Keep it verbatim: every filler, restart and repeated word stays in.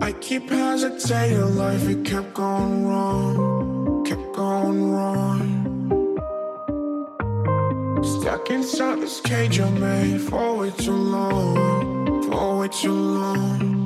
I keep hesitating, life it kept going wrong, kept going wrong. Stuck inside this cage I made for way too long, for way too long.